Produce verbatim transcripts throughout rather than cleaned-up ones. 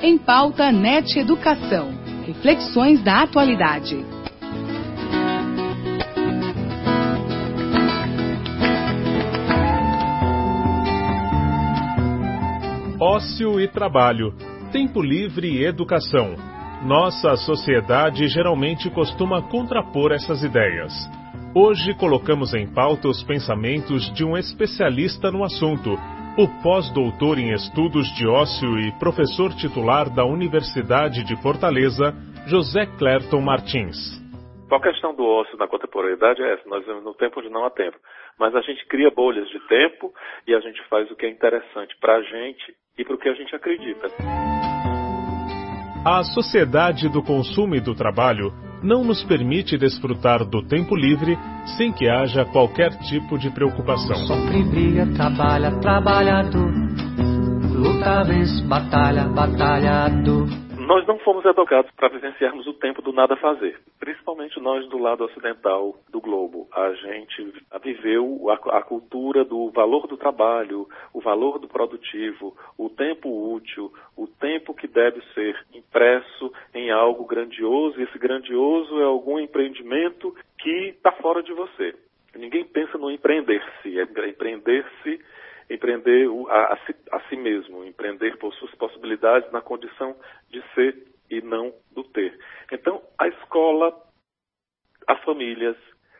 Em Pauta N E T Educação. Reflexões da atualidade. Ócio e trabalho, tempo livre e educação. Nossa sociedade geralmente costuma contrapor essas ideias. Hoje colocamos em pauta os pensamentos de um especialista no assunto, o pós-doutor em estudos de ócio e professor titular da Universidade de Fortaleza, José Clérton Martins. A questão do ócio na contemporaneidade é essa: nós vivemos no tempo onde não há tempo, mas a gente cria bolhas de tempo e a gente faz o que é interessante para a gente e para o que a gente acredita. A sociedade do consumo e do trabalho não nos permite desfrutar do tempo livre sem que haja qualquer tipo de preocupação. Sofre, briga, trabalha, trabalhador. Luta, vez, batalha, batalhador. Nós não fomos educados para vivenciarmos o tempo do nada fazer, principalmente nós do lado ocidental do globo. A gente viveu a, a cultura do valor do trabalho, o valor do produtivo, o tempo útil, o tempo que deve ser impresso em algo grandioso, e esse grandioso é algum empreendimento que está fora de você. Ninguém pensa no empreender-se, é empreender-se, empreender a, a, si, a si mesmo, empreender por suas possibilidades na condição de ser e não do ter. Então, a escola, as famílias,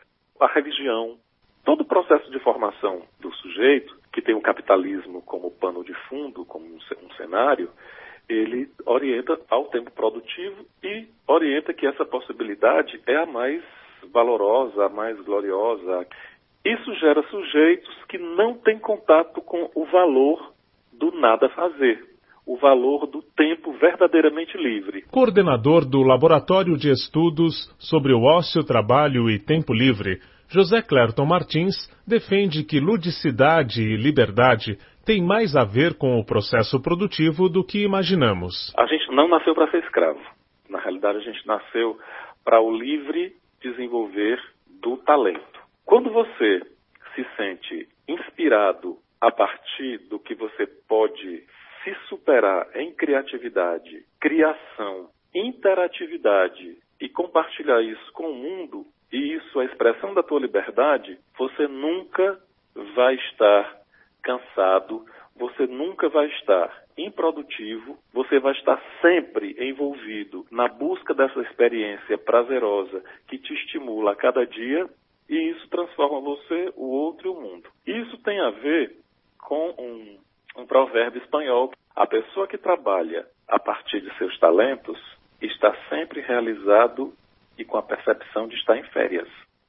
a religião, todo o processo de formação do sujeito, que tem o capitalismo como pano de fundo, como um, um cenário, ele orienta ao tempo produtivo e orienta que essa possibilidade é a mais valorosa, a mais gloriosa. Isso gera sujeitos que não têm contato com o valor do nada fazer, o valor do tempo verdadeiramente livre. Coordenador do Laboratório de Estudos sobre o Ócio, Trabalho e Tempo Livre, José Clérton Martins defende que ludicidade e liberdade têm mais a ver com o processo produtivo do que imaginamos. A gente não nasceu para ser escravo. Na realidade, a gente nasceu para o livre desenvolver do talento. Quando você se sente inspirado a partir do que você pode se superar em criatividade, criação, interatividade e compartilhar isso com o mundo, e isso é a expressão da tua liberdade, você nunca vai estar cansado, você nunca vai estar improdutivo, você vai estar sempre envolvido na busca dessa experiência prazerosa que te estimula a cada dia. E isso transforma você, o outro e o mundo. Isso tem a ver com um, um provérbio espanhol. A pessoa que trabalha a partir de seus talentos está sempre realizado e com a percepção de estar em férias.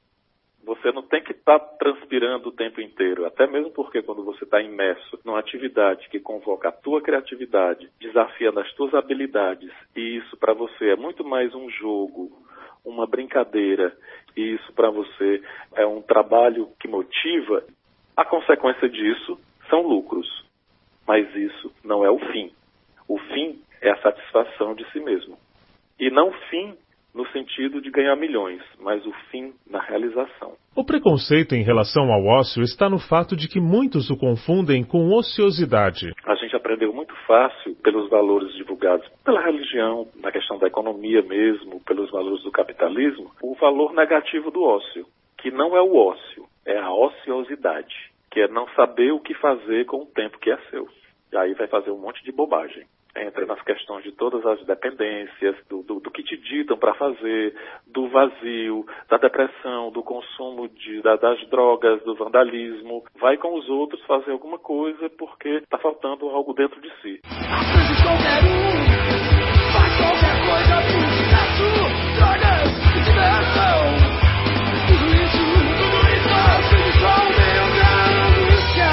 Você não tem que estar transpirando o tempo inteiro, até mesmo porque quando você está imerso numa atividade que convoca a tua criatividade, desafiando as tuas habilidades, e isso para você é muito mais um jogo, uma brincadeira, e isso para você é um trabalho que motiva, a consequência disso são lucros. Mas isso não é o fim. O fim é a satisfação de si mesmo. E não fim no sentido de ganhar milhões, mas o fim na realização. O preconceito em relação ao ócio está no fato de que muitos o confundem com ociosidade. A gente aprendeu muito fácil pelos valores divulgados pela religião, na questão da economia mesmo, pelos valores do capitalismo, o valor negativo do ócio, que não é o ócio, é a ociosidade, que é não saber o que fazer com o tempo que é seu. E aí vai fazer um monte de bobagem. Entra nas questões de todas as dependências, do, do, do que te ditam para fazer, do vazio, da depressão, do consumo de, da, das drogas, do vandalismo. Vai com os outros fazer alguma coisa porque está faltando algo dentro de si. Às qualquer um faz qualquer coisa por sucesso, drogas e diversão. Tudo isso, tudo isso, seja só o meu angústia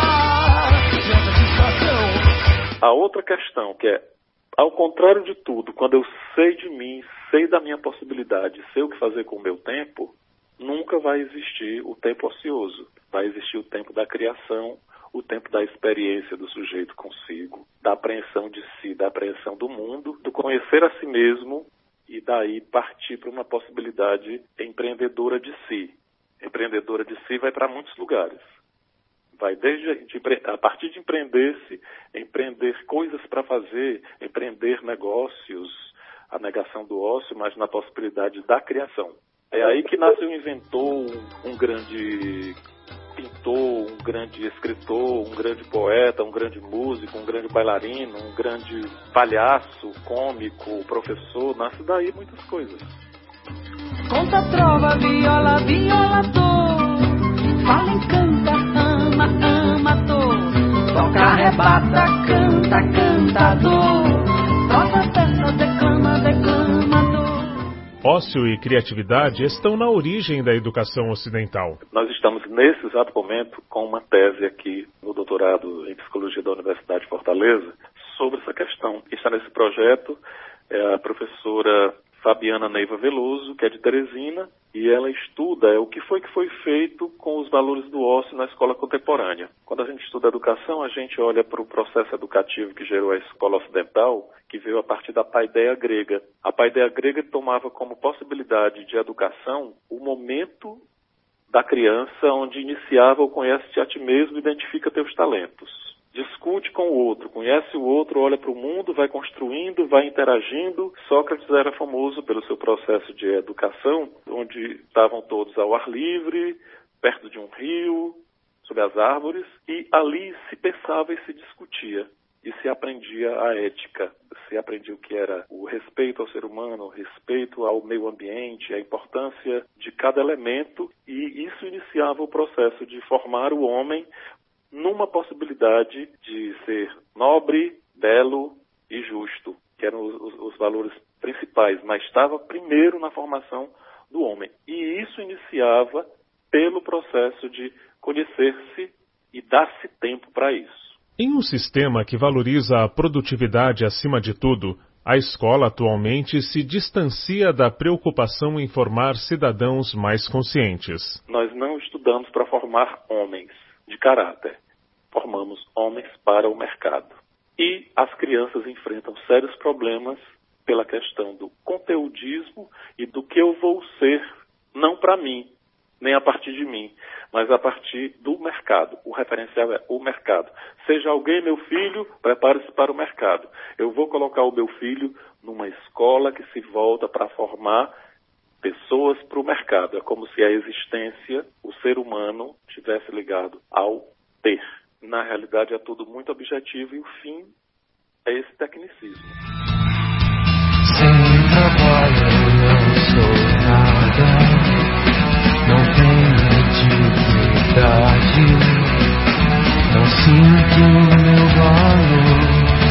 e a satisfação. A outra questão que é, ao contrário de tudo, quando eu sei de mim, sei da minha possibilidade, sei o que fazer com o meu tempo, nunca vai existir o tempo ocioso. Vai existir o tempo da criação, o tempo da experiência do sujeito consigo, da apreensão de si, da apreensão do mundo, do conhecer a si mesmo e daí partir para uma possibilidade empreendedora de si. Empreendedora de si vai para muitos lugares. pai, desde de, a partir de empreender-se, empreender coisas para fazer, empreender negócios, a negação do ócio, mas na possibilidade da criação. É aí que nasce um inventor, um, um grande pintor, um grande escritor, um grande poeta, um grande músico, um grande bailarino, um grande palhaço, cômico, professor, nasce daí muitas coisas. Conta, trova, viola, violador, fala e canta, ama, amador, toca, arrebata, canta, cantador, prosa, peça, declama, declamador. Ócio e criatividade estão na origem da educação ocidental. Nós estamos, nesse exato momento, com uma tese aqui no doutorado em Psicologia da Universidade de Fortaleza sobre essa questão. Está nesse projeto é a professora Fabiana Neiva Veloso, que é de Teresina, e ela estuda é, o que foi que foi feito com os valores do ócio na escola contemporânea. Quando a gente estuda educação, a gente olha para o processo educativo que gerou a escola ocidental, que veio a partir da paideia grega. A paideia grega tomava como possibilidade de educação o momento da criança onde iniciava o conhece-te a ti mesmo, identifica teus talentos. Discute com o outro, conhece o outro, olha para o mundo, vai construindo, vai interagindo. Sócrates era famoso pelo seu processo de educação, onde estavam todos ao ar livre, perto de um rio, sob as árvores, e ali se pensava e se discutia, e se aprendia a ética, se aprendia o que era o respeito ao ser humano, o respeito ao meio ambiente, a importância de cada elemento, e isso iniciava o processo de formar o homem numa possibilidade de ser nobre, belo e justo, que eram os, os valores principais, mas estava primeiro na formação do homem. E isso iniciava pelo processo de conhecer-se e dar-se tempo para isso. Em um sistema que valoriza a produtividade acima de tudo, a escola atualmente se distancia da preocupação em formar cidadãos mais conscientes. Nós não estudamos para formar homens de caráter. Formamos homens para o mercado. E as crianças enfrentam sérios problemas pela questão do conteudismo e do que eu vou ser, não para mim, nem a partir de mim, mas a partir do mercado. O referencial é o mercado. Seja alguém meu filho, prepare-se para o mercado. Eu vou colocar o meu filho numa escola que se volta para formar pessoas para o mercado. É como se a existência, o ser humano, estivesse ligado ao ter. Na realidade é tudo muito objetivo e o fim é esse tecnicismo. Sem trabalho eu não sou nada, não tenho dignidade, não sinto meu valor,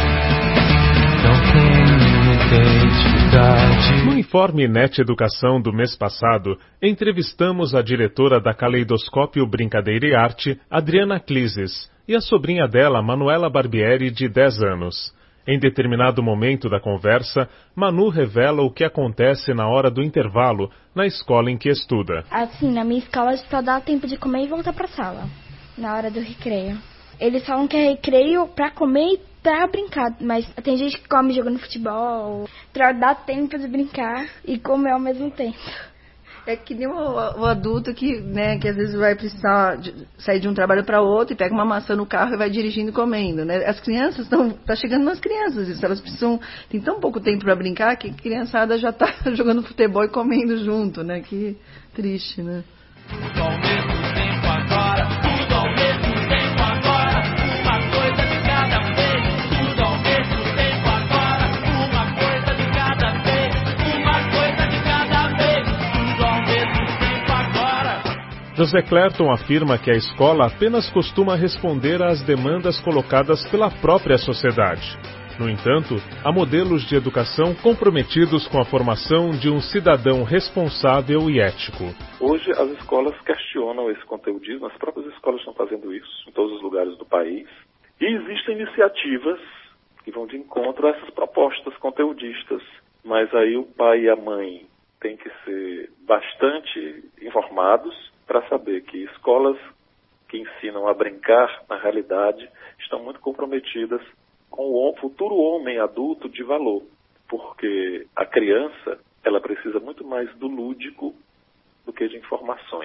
não tenho identidade. No informe Net Educação do mês passado, entrevistamos a diretora da Caleidoscópio Brincadeira e Arte, Adriana Clises, e a sobrinha dela, Manuela Barbieri, de dez anos. Em determinado momento da conversa, Manu revela o que acontece na hora do intervalo na escola em que estuda. Assim, na minha escola só dá tempo de comer e voltar pra sala, na hora do recreio. Eles falam que é recreio pra comer e pra brincar, mas tem gente que come jogando futebol, pra dar tempo de brincar e comer ao mesmo tempo. É que nem o, o adulto que, né, que às vezes vai precisar de, sair de um trabalho para outro e pega uma maçã no carro e vai dirigindo e comendo, né? As crianças estão, tá chegando nas crianças isso, elas precisam, tem tão pouco tempo para brincar que a criançada já tá jogando futebol e comendo junto, né? Que triste, né? Tudo ao mesmo tempo agora, tudo ao mesmo tempo agora, uma coisa de cada vez. Tudo ao mesmo tempo agora, uma coisa de cada vez, uma coisa de cada vez. Tudo ao mesmo tempo agora. José Clerton afirma que a escola apenas costuma responder às demandas colocadas pela própria sociedade. No entanto, há modelos de educação comprometidos com a formação de um cidadão responsável e ético. Hoje as escolas questionam esse conteudismo, as próprias escolas estão fazendo isso em todos os lugares do país. E existem iniciativas que vão de encontro a essas propostas conteudistas. Mas aí o pai e a mãe têm que ser bastante informados para saber que escolas que ensinam a brincar, na realidade, estão muito comprometidas com o futuro homem adulto de valor, porque a criança ela precisa muito mais do lúdico do que de informações.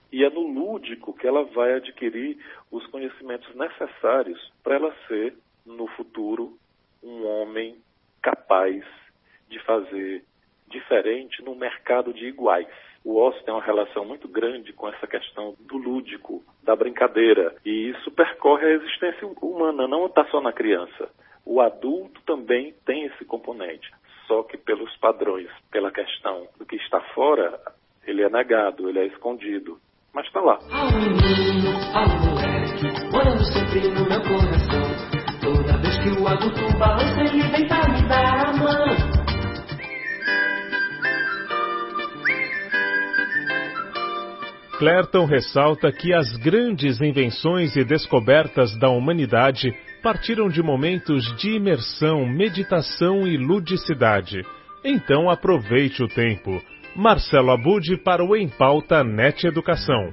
E é no lúdico que ela vai adquirir os conhecimentos necessários para ela ser, no futuro, um homem capaz de fazer diferente no mercado de iguais. O ócio tem uma relação muito grande com essa questão do lúdico, da brincadeira. E isso percorre a existência humana, não está só na criança. O adulto também tem esse componente, só que pelos padrões, pela questão do que está fora, ele é negado, ele é escondido, mas está lá. Há um menino, há um moleque, morando sempre no meu coração. Toda vez que o adulto balança, ele vem pra me dar a mão. Clerton ressalta que as grandes invenções e descobertas da humanidade partiram de momentos de imersão, meditação e ludicidade. Então aproveite o tempo. Marcelo Abud para o Em Pauta Net Educação.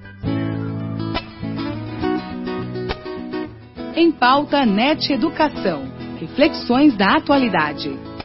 Em Pauta Net Educação. Reflexões da atualidade.